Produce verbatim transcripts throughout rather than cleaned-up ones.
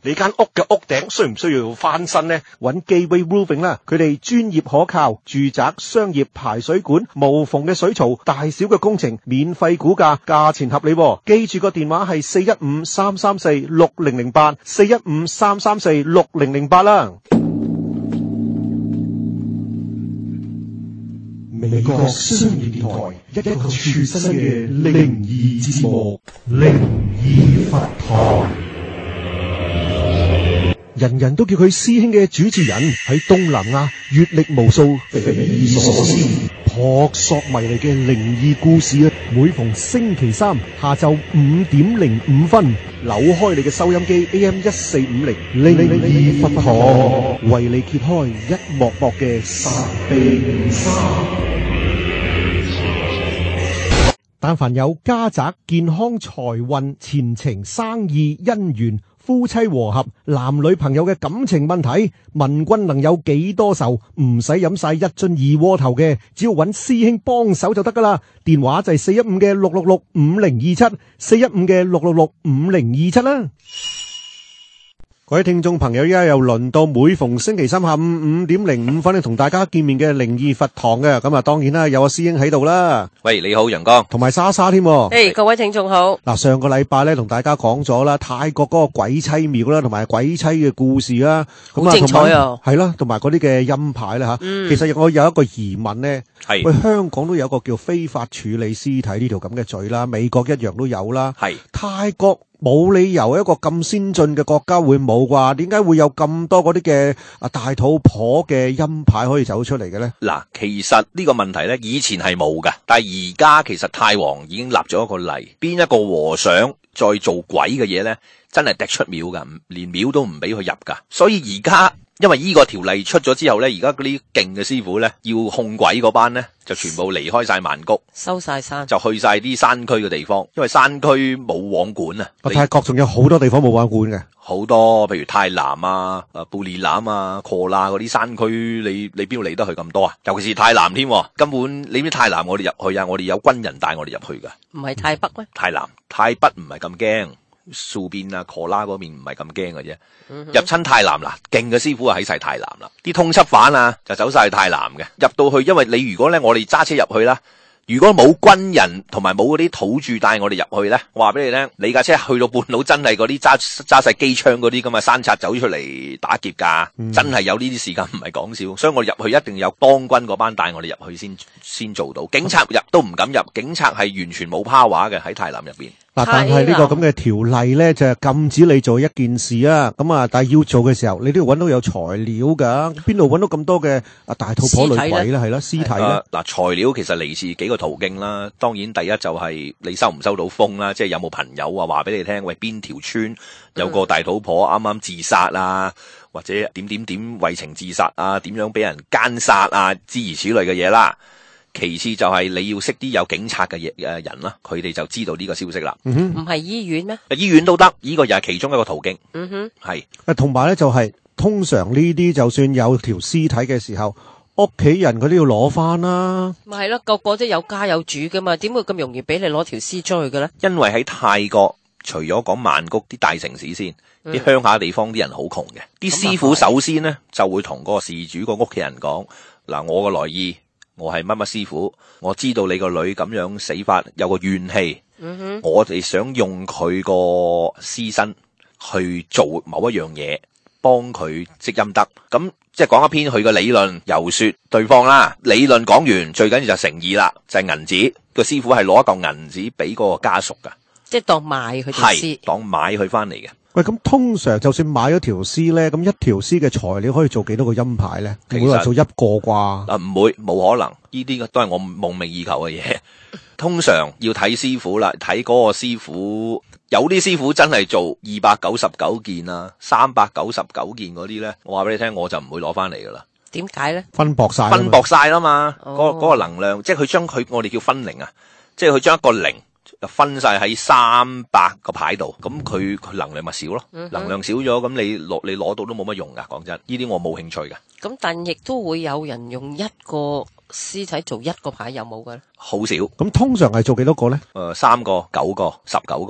你間屋嘅屋頂需唔需要翻新呢？揾 Gateway Roofing 啦，佢哋專業可靠，住宅、商業排水管、無縫嘅水槽，大小嘅工程免費估價，價錢合理喎。記住個電話係四一五三三四六零零八，四一五三三四六零零八啦。美國商業電台，一個全新嘅靈異節目《靈異佛堂》。人人都叫佢師兄嘅主持人，喺東南亞閱歷無數，匪夷所思、撲朔迷離嘅靈異故事啊！每逢星期三下晝五點零五分，扭開你嘅收音機 A M 一四五零，靈異佛堂為你揭開一幕幕嘅神秘沙。但凡有家宅、健康、財運、前程、生意、姻緣、夫妻和合、男女朋友嘅感情問題，問君能有幾多愁？唔使飲晒一樽二鍋頭嘅，只要揾師兄幫手就得噶啦。電話就係四一五嘅六六六五零二七，四一五嘅六六六五零二七啦。各位聽眾朋友，依家又輪到每逢星期三下午五點零五分咧，同大家見面嘅靈異佛堂嘅，咁啊，當然啦，有個師兄喺度啦。 喂，你好，陽光， 同埋莎莎添。誒、 hey, 各位聽眾好。嗱， 上個禮拜咧，同大家講咗啦，泰國嗰個鬼妻廟啦，同埋鬼妻嘅故事啦， 好精彩啊。 係啦，同埋嗰啲嘅陰牌啦吓。嗯、其實我有一個疑問咧，係喂，香港都有一個叫非法處理屍體呢條咁嘅罪啦，美國一樣都有啦。係泰國。冇理由一個咁先進嘅國家會冇啩？點解會有咁多嗰啲嘅啊大肚婆嘅陰牌可以走出嚟嘅咧？ 嗱，其實呢個問題咧，以前係冇噶，但係而家其實泰皇已經立咗一個例，邊一個和尚再做鬼嘅嘢咧，真係踢出廟噶，連廟都唔俾佢入噶。所以而家因為呢個條例出咗之後咧，而家嗰啲勁嘅師傅咧，要控鬼嗰班咧，就全部離開晒曼谷， 收晒山，就去晒啲山區嘅地方，因為山區冇網管啊。 泰國仲有好多地方冇網管嘅， 好多，譬如泰南啊、誒布列南啊、科拉嗰啲山區，你你邊度嚟得去咁多啊？尤其是泰南添，根本你知泰南我哋入去啊，我哋有軍人帶我哋入去噶。 唔係泰北咩？ 泰南、泰北唔係咁驚。數邊啊，科拉嗰邊唔係咁驚嘅啫，嗯、入親泰南啦，勁嘅師傅啊喺晒泰南啦，啲通緝犯啊就走晒去泰南嘅，入到去，因為你如果咧我哋揸車入去啦，如果冇軍人同埋冇嗰啲土著帶我哋入去咧，我話俾你聽，你架車去到半路真係嗰啲揸揸晒機槍嗰啲咁嘅山賊走出嚟打劫噶，嗯、真係有呢啲時間唔係講笑，所以我哋入去一定有當軍嗰班帶我哋入去先先做到，警察入都唔敢入，警察係完全冇 power嘅喺泰南入邊。 嗱，但係呢個咁嘅條例咧，就係禁止你做一件事啊。咁啊，但係要做嘅時候，你都要揾到有材料噶。邊度揾到咁多嘅啊大肚婆女鬼咧？係啦，屍體咧。嗱， 材料其實嚟自幾個途徑啦。當然，第一就係你收唔收到風啦，即係有冇朋友啊話俾你聽，喂，邊條村有個大肚婆啱啱自殺啊，或者點點點為情自殺啊，點樣俾人姦殺啊，諸如此類嘅嘢啦。其次就係你要識啲有警察嘅人啦，佢哋就知道呢個消息啦。 唔係、嗯、哼醫院咩？ 醫院都得，呢、這個又係其中一個途徑。 嗯哼， 係。 誒，同埋咧就係、是、通常呢啲就算有條屍體嘅時候，屋企人佢都要攞翻啦。 咪係咯，個個都有家有主噶嘛，點會咁容易俾你攞條屍出去嘅咧？ 因為喺泰國，除咗講曼谷啲大城市先，啲鄉、嗯、下地方啲人好窮嘅，啲師傅首先咧就會同嗰個事主個屋企人講：嗱，我個來意。我係乜乜師傅，我知道你個女咁樣死法有個怨氣，嗯、哼我哋想用佢個屍身去做某一樣嘢，幫佢積陰德。咁即係講一篇佢嘅理論，遊說對方啦。理論講完，最緊要就係誠意啦，就係銀紙。個師傅係攞一嚿銀紙俾嗰個家屬噶，即係當買佢條屍，當買佢翻嚟嘅。 喂，咁通常就算買咗條屍咧，咁一條屍嘅材料可以做幾多個陰牌咧？唔會話做一個啩？啊， 唔會，冇可能。呢啲都係我夢寐以求嘅嘢。通常要睇師傅啦，睇嗰個師傅。有啲師傅真係做二百九十九件啊，三百九十九件嗰啲咧，我話俾你聽，我就唔會攞翻嚟噶啦。 點解咧？ 分薄晒， 分薄晒啦嘛。嗰、哦嗰個能量，即係佢將佢，我哋叫分靈啊，即係佢將一個靈。分晒喺三百個牌度，咁佢佢能量咪少咯？嗯、哼能量少咗，咁你攞你攞到都冇乜用噶。講真，呢啲我冇興趣噶。咁但亦都會有人用一個屍體做一個牌，有冇嘅咧？ 好少。 咁通常係做幾多個咧？ 誒、呃，三個、九個、十九個。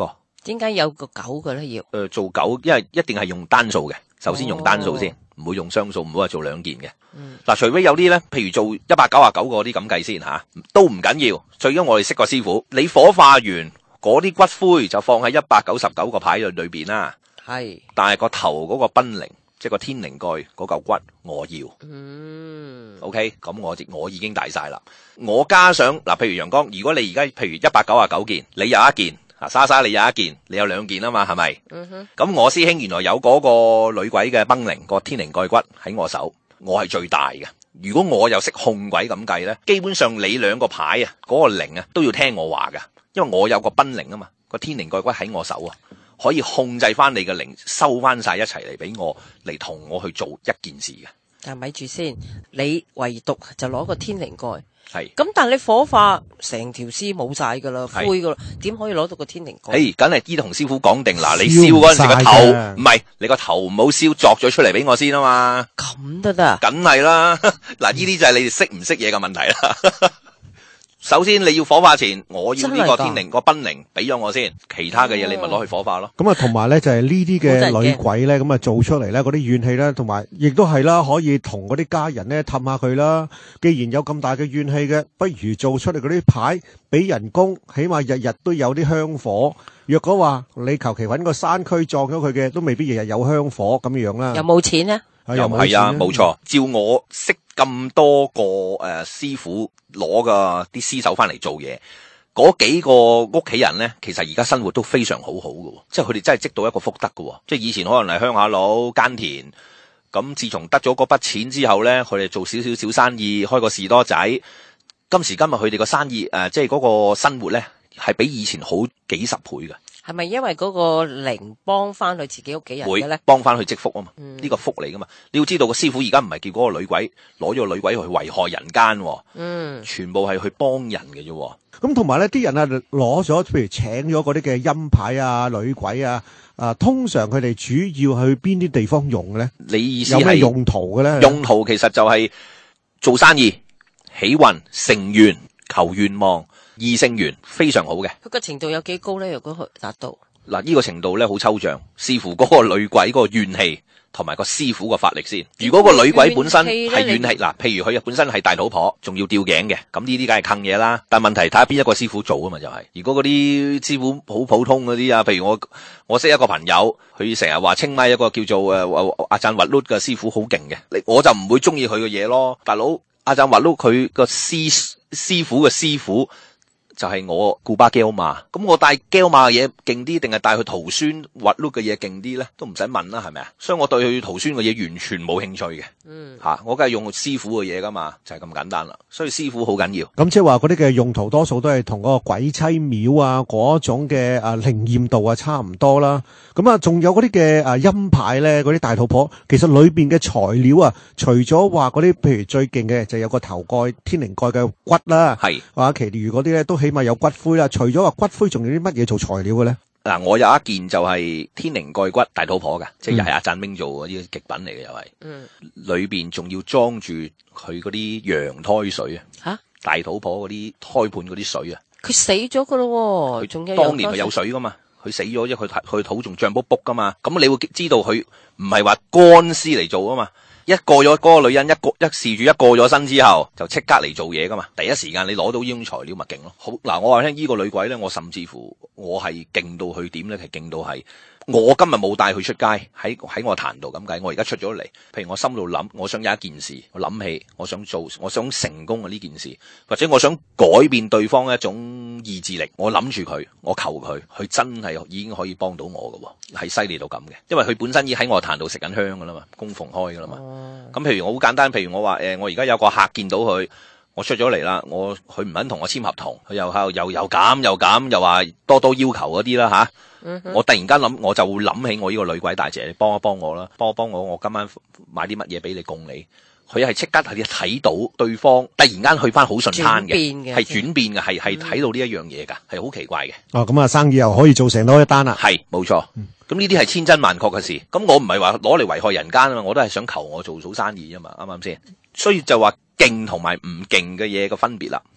點解有個九嘅咧？要誒、呃、做九，因為一定係用單數嘅，首先用單數先，唔、哦、會用雙數，唔好話做兩件嘅。嗱、嗯啊，除非有啲咧，譬如做一百九十九個啲咁計先吓，都唔緊要。最緊我哋識個師傅，你火化完嗰啲骨灰就放喺一百九十九個牌裏裏邊啦。係，但係個頭嗰個賓靈，即係個天靈蓋嗰嚿骨，我要。嗯。O K， 咁我我已經大晒啦。我加上嗱，譬如陽光，如果你而家譬如一百九十九件，你有一件。啊，莎莎你有一件，你有兩件啊嘛，係咪？嗯哼。咁我師兄原來有嗰個女鬼嘅崩靈，個天靈蓋骨喺我手，我係最大嘅。如果我又識控鬼咁計咧，基本上你兩個牌啊，嗰、那個靈啊都要聽我話噶，因為我有個崩靈啊嘛，個天靈蓋骨喺我手啊，可以控制翻你嘅靈，收翻晒一齊嚟俾我嚟同我去做一件事嘅。 但咪住先，你唯獨就攞個天靈蓋。 係， 咁但係你火化成條屍冇晒噶啦，灰噶啦，點可以攞到個天靈蓋？誒， 梗係依同師傅講定嗱，你燒嗰陣時個頭唔係，你個頭唔好燒，鑿咗出嚟俾我先啊嘛。 咁都得？梗係啦，嗱，呢啲就係你哋識唔識嘢嘅問題啦。首先你要火化前，我要呢個天靈個賓靈俾咗我先，其他嘅嘢你咪攞去火化咯。 咁啊，同埋咧就係呢啲嘅女鬼咧，咁啊做出嚟咧嗰啲怨氣咧，同埋亦都係啦，可以同嗰啲家人咧氹下佢啦。既然有咁大嘅怨氣嘅，不如做出嚟嗰啲牌俾人工，起碼日日都有啲香火。若果話你求其揾個山區撞咗佢嘅，都未必日日有香火咁樣啦。 有冇錢咧？ 又係啊，冇錯。照我識咁多個誒、呃、師傅攞個啲屍首翻嚟做嘢，嗰幾個屋企人咧，其實而家生活都非常好好嘅，即係佢哋真係積到一個福德嘅。即係以前可能係鄉下佬耕田，咁自從得咗嗰筆錢之後咧，佢哋做少少小生意，開個士多仔。今時今日佢哋個生意誒、呃，即係嗰個生活咧，係比以前好幾十倍嘅。 係咪因為嗰個靈幫翻佢自己屋企人嘅咧？ 會幫翻佢積福啊嘛，呢、 嗯， 這個福嚟噶嘛。你要知道個師傅而家唔係叫嗰個女鬼攞咗個女鬼去危害人間，嗯，全部係去幫人嘅啫。 咁同埋咧，啲人啊攞咗，譬如請咗嗰啲嘅陰牌啊、女鬼啊，啊，通常佢哋主要去邊啲地方用咧？ 你意思係有咩用途嘅咧？ 用途其實就係做生意、起運、成緣、求願望。異性緣非常好嘅， 佢個程度有幾高咧？如果佢達到嗱，呢個程度咧好抽象，視乎嗰個女鬼嗰個怨氣同埋個師傅個法力先。如果個女鬼本身係怨氣，嗱，譬如佢本身係大肚婆，仲要吊頸嘅，咁呢啲梗係坑嘢啦。但問題睇下邊一個師傅做啊嘛，就係、是。如果嗰啲師傅好普通嗰啲啊，譬如我我識一個朋友，佢成日話清邁一個叫做誒阿贊滑碌嘅師傅好勁嘅，我就唔會中意佢嘅嘢咯。大佬阿贊滑碌佢個師師傅嘅師傅。就係、是、我古巴膠馬，咁我帶膠馬嘅嘢勁啲，定係帶佢徒孫滑碌嘅嘢勁啲咧？都唔使問啦，係咪啊？所以我對佢徒孫嘅嘢完全冇興趣嘅。嗯，吓、啊、我梗係用師傅嘅嘢噶嘛，就係、是、咁簡單啦。所以師傅好緊要。 咁即係話嗰啲嘅用途多數都係同嗰個鬼妻廟啊嗰種嘅啊靈驗度啊差唔多啦。咁啊，仲有嗰啲嘅啊陰牌咧，嗰啲大肚婆，其實裏邊嘅材料啊，除咗話嗰啲譬如最勁嘅就有個頭蓋天靈蓋嘅骨啦，係或者其餘嗰啲咧都起碼有骨灰啦。除咗話骨灰，仲有啲乜嘢做材料嘅咧？ 嗱，我有一件就係天靈蓋骨大肚婆嘅，即係又係阿贊兵做嘅呢個極品嚟嘅，又係，嗯，裏邊仲要裝住佢嗰啲羊胎水啊，吓大肚婆嗰啲胎盤嗰啲水啊， 佢死咗噶咯，佢仲有當年係有水噶嘛。佢死咗，因為佢佢肚仲脹卜卜噶嘛，咁你會知道佢唔係話乾屍嚟做啊嘛，一過咗嗰個女人一過一試住一過咗身之後，就即刻嚟做嘢噶嘛，第一時間你攞到呢種材料咪勁咯。好嗱，我話聽呢個女鬼咧，我甚至乎我係勁到佢點咧，係勁到係。我今日冇帶佢出街，喺喺我壇度咁計。我而家出咗嚟，譬如我心度諗，我想有一件事，我諗起，我想做，我想成功嘅呢件事，或者我想改變對方一種意志力，我諗住佢，我求佢，佢真係已經可以幫到我嘅，係犀利到咁嘅。因為佢本身已經喺我壇度食緊香噶啦嘛，供奉開噶啦嘛。咁、哦、譬如我好簡單，譬如我話誒、呃，我而家有個客見到佢。我出咗嚟啦，我佢唔肯同我簽合同，佢又又又又減又減，又話多多要求嗰啲啦吓。嗯、我突然間諗，我就會諗起我呢個女鬼大姐，你幫一幫我啦，幫一幫我，我今晚買啲乜嘢俾你供你。佢係即刻係睇到對方突然間去翻好順攤嘅，係轉變嘅，係係睇到呢一樣嘢噶，係好奇怪嘅。哦， 咁啊，生意又可以做成多一單啦。 係，冇錯。咁呢啲係千真萬確嘅事。咁我唔係話攞嚟危害人間啊嘛，我都係想求我做好生意啊嘛，啱唔啱先？所以就話勁同埋唔勁嘅嘢嘅分別啦。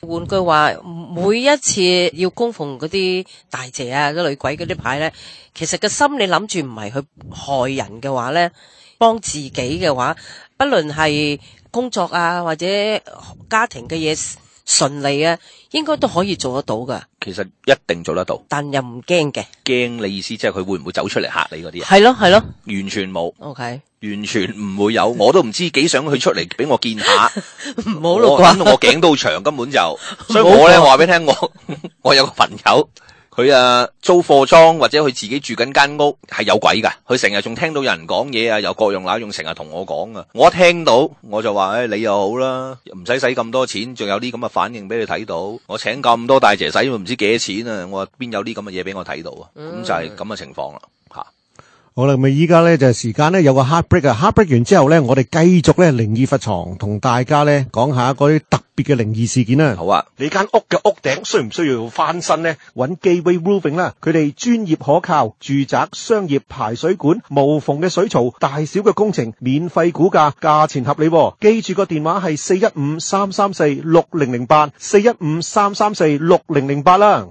換句話，每一次要供奉嗰啲大姐啊、嗰女鬼嗰啲牌咧，其實個心你諗住唔係去害人嘅話咧，幫自己嘅話，不論係工作啊或者家庭嘅嘢順利啊，應該都可以做得到噶。 其實一定做得到， 但又唔驚嘅。 驚你意思即係佢會唔會走出嚟嚇你嗰啲啊？ 係咯係咯， 完全冇。 OK， 完全唔會有，我都唔知幾想佢出嚟俾我見下。 唔好咯我諗到我頸都長，根本就，所以我咧我話俾你聽，我我有個朋友，佢啊租貨倉或者佢自己住緊間屋係有鬼噶，佢成日仲聽到有人講嘢啊，又各樣那樣，成日同我講啊。我一聽到我就話，誒、哎、你又好啦，唔使使咁多錢，仲有啲咁嘅反應俾你睇到。我請咁多大姐使，唔知幾多錢啊？我話邊有啲咁嘅嘢俾我睇到啊？咁、嗯、就係咁嘅情況啦。 好啦，咁啊依家咧就係時間咧有個 heartbreak 啊 ，heartbreak 完之後咧，我哋繼續咧靈異佛床同大家咧講下嗰啲特別嘅靈異事件啦。 好啊， 你間屋嘅屋頂需唔需要翻新呢？揾 Gateway Roofing 啦，佢哋專業可靠，住宅、商業排水管、無縫嘅水槽，大小嘅工程免費估價，價錢合理喎。記住個電話係四一五三三四六零零八，四一五三三四六零零八啦。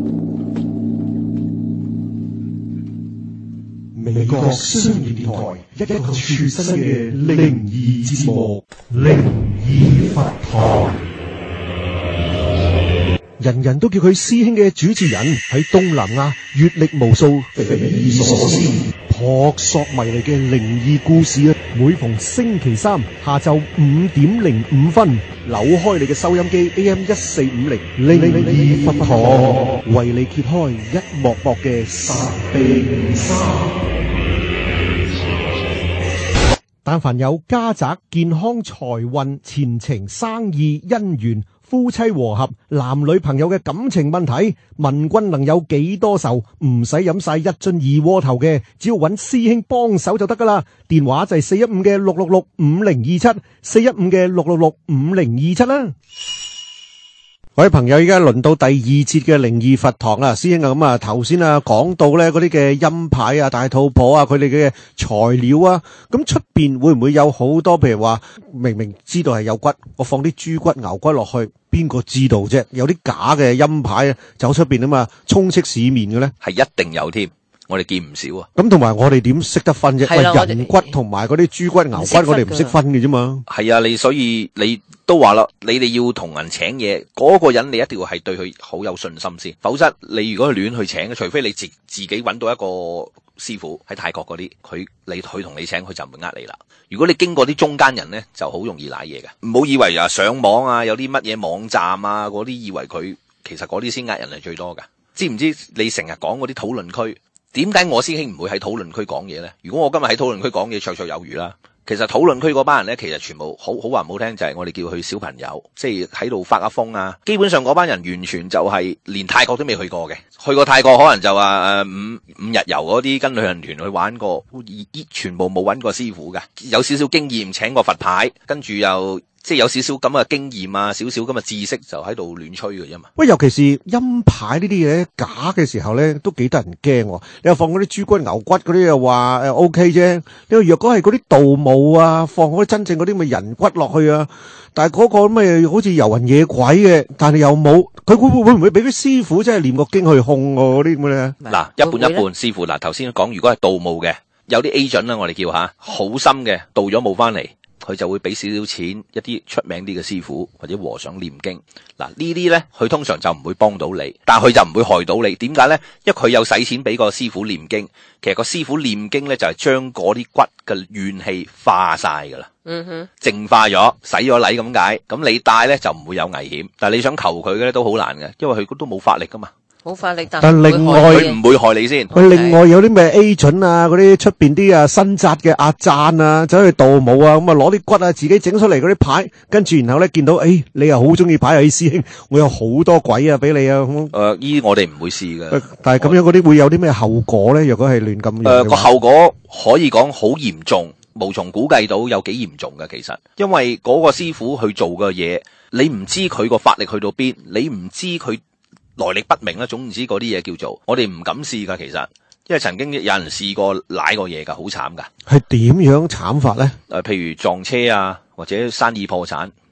美國商業電台一個全新嘅靈異節目《靈異佛堂》，人人都叫佢師兄嘅主持人喺東南亞閱歷無數、匪夷所思、撲朔迷離嘅靈異故事啊！每逢星期三下晝五點零五分，扭開你嘅收音機 A M 一四五零，靈異佛堂為你揭開一幕幕嘅神秘沙。但凡有家宅、健康、財運、前程、生意、姻緣、夫妻和合、男女朋友嘅感情問題，問君能有幾多愁？唔使飲晒一樽二鍋頭嘅，只要揾師兄幫手就得噶啦。電話就係四一五嘅六六六五零二七，四一五嘅六六六五零二七啦。各位朋友，而家輪到第二節嘅靈異佛堂啦，師兄啊，咁啊頭先啊講到咧嗰啲嘅陰牌啊、大肚婆啊，佢哋嘅材料啊，咁出邊會唔會有好多？譬如話明明知道係有骨，我放啲豬骨、牛骨落去，邊個知道啫？有啲假嘅陰牌啊，走出邊啊嘛，充斥市面嘅咧， 係一定有添。我哋見唔少啊！ 咁同埋我哋點識得分啫？喂，人骨同埋嗰啲豬骨、牛骨，我哋唔識分嘅啫嘛。係啊，你所以你都話啦，你哋要同人請嘢，嗰個人你一定要係對佢好有信心先，否則你如果亂去請，除非你自自己揾到一個師傅喺泰國嗰啲，佢你佢同你請，佢就唔會呃你啦。如果你經過啲中間人呢，就好容易賴嘢嘅。唔好以為啊上網啊有啲乜嘢網站啊嗰啲，以為佢其實嗰啲先呃人係最多㗎。知唔知你成日講嗰啲討論區？點解我師兄唔會喺討論區講嘢呢？如果我今日喺討論區講嘢，綽綽有餘啦。其實討論區嗰班人呢，其實全部好好話唔好聽，就係我哋叫佢小朋友，即係喺度發下瘋啊。基本上嗰班人完全就係連泰國都未去過嘅，去過泰國可能就話誒五五日遊嗰啲，跟旅行團去玩過，全部冇揾過師傅嘅，有少少經驗請個佛牌，跟住又。即係有少少咁嘅經驗啊，少少咁嘅知識就喺度亂吹嘅啫嘛。喂， 尤其是陰牌呢啲嘢假嘅時候咧，都幾得人驚。你又放嗰啲豬骨、牛骨嗰啲又話誒 O K 啫。你話若果係嗰啲盜墓啊，放嗰啲真正嗰啲咁嘅人骨落去啊，但係嗰個咩好似遊魂野鬼嘅，但係又冇，佢會會會唔會俾啲師傅真係念個經去控嗰啲咁嘅咧？ 嗱，一半一半，師傅嗱，頭先講如果係盜墓嘅，有啲 agent 啦，我哋叫吓，好心嘅盜咗墓翻嚟。佢就會俾少少錢一啲出名啲嘅師傅或者和尚念經。嗱，呢啲呢，佢通常就唔會幫到你，但係佢就唔會害到你。點解呢？因為佢有使錢俾個師傅念經，其實個師傅念經呢，就係將嗰啲骨嘅怨氣化晒噶啦，嗯哼，淨化咗，洗咗禮咁解。咁你帶呢，就唔會有危險，但係你想求佢嘅呢，都好難嘅，因為佢都冇法力噶嘛。 好法力，但但另外佢唔會害你先。 佢另外有啲咩 agent 啊，嗰啲出邊啲啊新紮嘅阿贊啊，走去盜墓啊，咁啊攞啲骨啊自己整出嚟嗰啲牌，跟住然後咧見到，誒、哎、你又好中意牌啊，師兄，我有好多鬼啊俾你啊。誒、 呃，依我哋唔會試嘅。 但係咁樣嗰啲會有啲咩後果咧？若果係亂咁樣， 誒個後果可以講好嚴重，無從估計到有幾嚴重嘅。其實，因為嗰個師傅去做嘅嘢，你唔知佢個法力去到邊，你唔知佢。來歷不明啦，總唔知嗰啲嘢叫做，我哋唔敢試噶。其實，因為曾經有人試過舐過嘢噶，好慘噶。 係點樣慘法咧？ 誒、呃，譬如撞車啊，或者生意破產，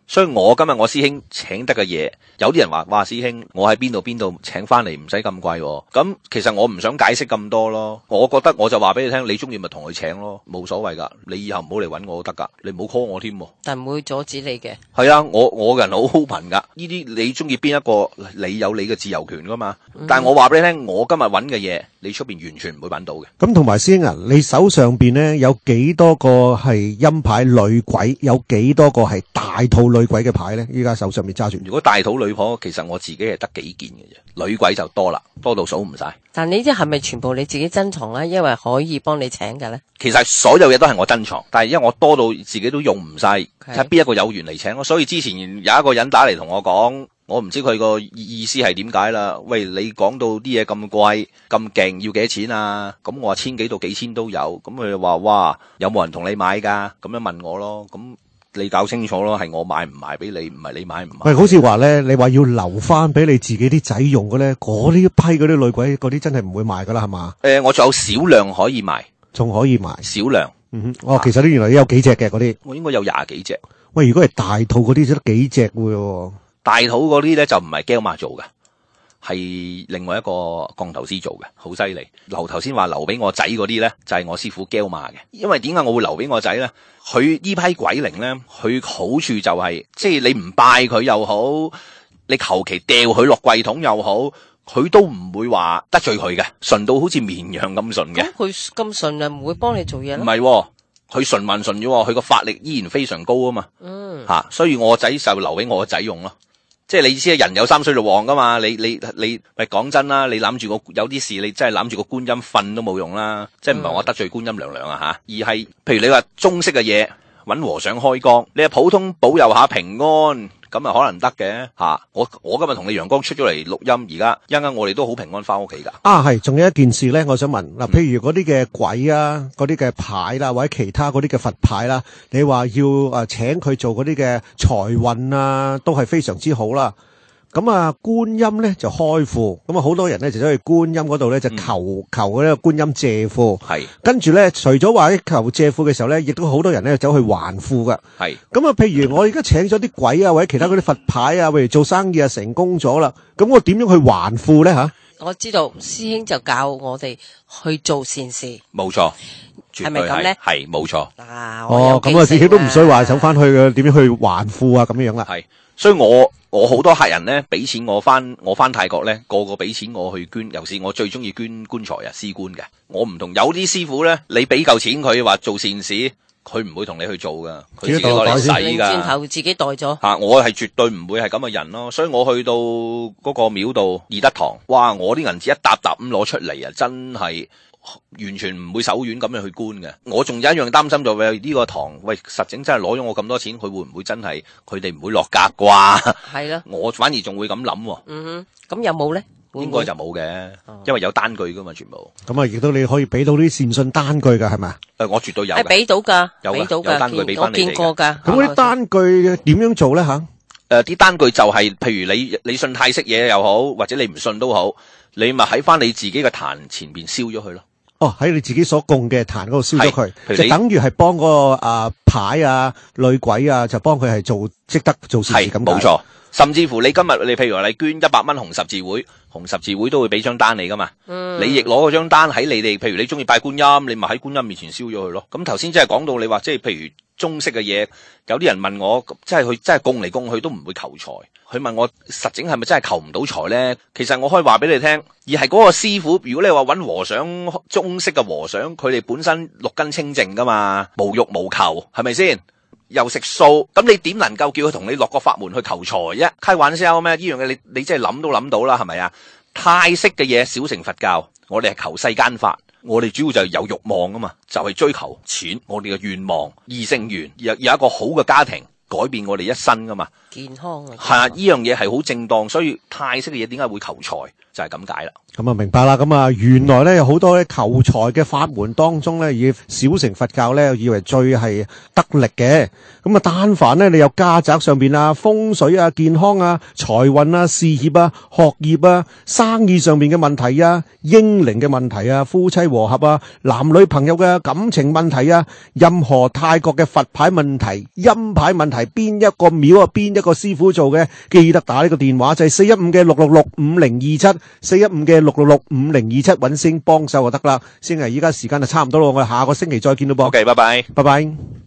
所以我今日我師兄請得嘅嘢，有啲人話哇師兄，我喺邊度邊度請翻嚟唔使咁貴喎。咁其實我唔想解釋咁多咯，我覺得我就話俾你聽，你中意咪同佢請咯，冇所謂噶。你以後唔好嚟揾我都得噶，你唔好 call 我添。 但唔會阻止你嘅。 係啊，我我個人好 open 噶，呢啲你中意邊一個，你有你嘅自由權噶嘛。嗯、但係我話俾你聽，我今日揾嘅嘢，你出邊完全唔會揾到嘅。 咁同埋師兄啊，你手上邊呢有幾多個係陰牌女鬼，有幾多個係大肚女鬼嘅牌呢？依家手上面揸住。 如果大肚女婆，其實我自己係得幾件嘅啫，女鬼就多啦，多到數唔晒。 但呢啲係咪全部你自己珍藏啊？因為可以幫你請嘅咧？ 其實所有嘢都係我珍藏，但係因為我多到自己都用唔晒，睇邊一個有緣嚟請咯。所以之前有一個人打嚟同我講，我唔知佢個意思係點解啦。喂，你講到啲嘢咁貴咁勁，要幾多錢啊？咁我話千幾到幾千都有。咁佢話哇，有冇人同你買噶？咁樣問我咯。咁你搞清楚咯，係我買唔賣俾你，唔係你買唔買。 喂，好似話咧，你話要留翻俾你自己啲仔用嘅咧，嗰啲批嗰啲女鬼，嗰啲真係唔會賣噶啦，係嘛？ 誒、呃，我仲有少量可以賣， 仲可以賣少量。 嗯哼，哦，其實呢原來有幾隻嘅嗰啲。 我應該有廿幾隻。 喂，如果係大肚嗰啲，只得幾隻喎？ 大肚嗰啲咧就唔係 Gelma 做嘅，係另外一個降頭師做嘅，好犀利。留頭先話留俾我仔嗰啲咧，就係、是、我師傅 Gelma 嘅。因為點解我會留俾我仔咧？佢呢批鬼靈咧，佢好處就係、是，即係你唔拜佢又好，你求其掉佢落櫃桶又好，佢都唔會話得罪佢嘅，順到好似綿羊咁順嘅。 咁佢咁順啊，唔會幫你做嘢咯？ 唔係、哦，佢順運順咗，佢個法力依然非常高啊嘛。嗯，吓、啊，所以我仔就留俾我個仔用咯。即係你知啊，人有三衰就旺噶嘛。你你你，咪講真啦，你諗住個有啲事，你真係諗住個觀音瞓都冇用啦。即係唔係我得罪觀音娘娘啊吓，而係譬如你話中式嘅嘢，搵和尚開光，你係普通保佑下平安。咁啊，可能得嘅吓。我我今日同你陽光出咗嚟錄音，而家一陣間我哋都好平安翻屋企噶。 啊，係，仲有一件事咧，我想問嗱，譬如嗰啲嘅鬼啊，嗰啲嘅牌啦，或者其他嗰啲嘅佛牌啦，你話要誒請佢做嗰啲嘅財運啊，都係非常之好啦。咁啊，觀音咧就開庫，咁啊好多人咧就走去觀音嗰度咧就求、嗯、求嗰個觀音借庫，係跟住咧除咗話求借庫嘅時候咧，亦都好多人咧走去還庫噶，係咁啊。譬如我而家請咗啲鬼啊，或者其他嗰啲佛牌啊，譬如做生意啊成功咗啦，咁我點樣去還庫咧吓？我知道師兄就教我哋去做善事， 冇錯， 係咪咁咧？ 係冇錯。 啊， 哦，咁啊自己都唔需要話走翻去嘅，點樣去還庫啊咁樣樣啦。 係，所以我。我好多客人咧，俾錢我翻，我翻泰國咧，個個俾錢我去捐，尤其是我最中意捐棺材啊，施棺嘅。我唔同有啲師傅咧，你俾夠錢佢話做善事，佢唔會同你去做噶，佢自己攞嚟使噶。 轉頭自己袋咗。 吓，我係絕對唔會係咁嘅人咯，所以我去到嗰個廟度義德堂，哇！我啲銀紙一沓沓咁攞出嚟啊，真係完全唔會手軟咁樣去觀嘅。我仲有一樣擔心就係呢個堂，喂，實整真係攞咗我咁多錢，佢會唔會真係佢哋唔會落格啩？係啦，我反而仲會咁諗。 嗯哼，咁有冇咧？ 應該就冇嘅，因為有單據噶嘛，全部。 咁啊，亦都你可以俾到啲善信單據噶，係咪啊？ 誒，我絕對有。 係俾到噶， 有俾到噶， 有單據俾翻你哋。 我見過噶。 咁嗰啲單據點樣做咧吓？ 誒，啲單據就係，譬如你你信泰式嘢又好，或者你唔信都好，你咪喺翻你自己嘅壇前邊燒咗佢咯。 哦，喺你自己所供嘅壇嗰度燒咗佢，就等於係幫嗰個啊牌啊女鬼啊，就幫佢係做積德做善事咁。 冇錯，甚至乎你今日你譬如話你捐一百蚊紅十字會，紅十字會都會俾張單你噶嘛。嗯，你亦攞嗰張單喺你哋，譬如你中意拜觀音，你咪喺觀音面前燒咗佢咯。咁頭先即係講到你話，即係譬如中式嘅嘢，有啲人問我，即係佢真係供嚟供去都唔會求財。佢問我實整係咪真係求唔到財咧？其實我可以話俾你聽，而係嗰個師傅，如果你話揾和尚，中式嘅和尚，佢哋本身六根清淨噶嘛，無欲無求，係咪先？又食素，咁你點能夠叫佢同你落個法門去求財啫？開玩笑咩？呢樣嘢你你真係諗都諗到啦，係咪啊？泰式嘅嘢小乘佛教，我哋係求世間法，我哋主要就係有慾望啊嘛，就係、是、追求錢，我哋嘅願望，異性緣，有有一個好嘅家庭。改變我哋一生噶嘛，健康啊，係啊，呢樣嘢係好正當，所以泰式嘅嘢點解會求財就係咁解啦。 咁啊明白啦，咁啊原來咧有好多咧求財嘅法門當中咧，以小乘佛教咧以為最係得力嘅。咁啊但凡咧你有家宅上邊啊、風水啊、健康啊、財運啊、事業啊、學業啊、生意上面嘅問題啊、嬰靈嘅問題啊、夫妻和合啊、男女朋友嘅感情問題啊、任何泰國嘅佛牌問題、陰牌問題邊一個廟啊，邊一個師傅做嘅，記得打呢個電話就係四一五嘅六六六五零二七，四一五嘅六六六五零二七揾星幫手就得啦。星期依家時間就差唔多咯，我哋下個星期再見咯噃。 OK，拜拜。 拜拜。